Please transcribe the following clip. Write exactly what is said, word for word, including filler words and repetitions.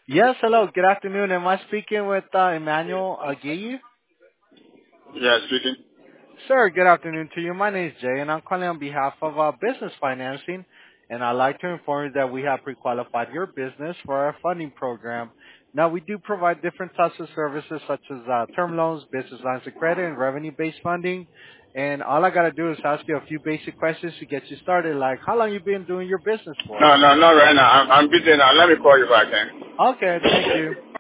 Yes, hello. Good afternoon. Am I speaking with uh, Emmanuel Aguirre? Yeah, speaking. Sir, good afternoon to you. My name is Jay, and I'm calling on behalf of uh, Business Financing. And I'd like to inform you that we have pre-qualified your business for our funding program. Now, we do provide different types of services such as uh, term loans, business lines of credit, and revenue-based funding. And all I got to do is ask you a few basic questions to get you started, like how long you been doing your business for? No, no, not right now. I'm, I'm busy now. Let me call you back then. Okay, thank you.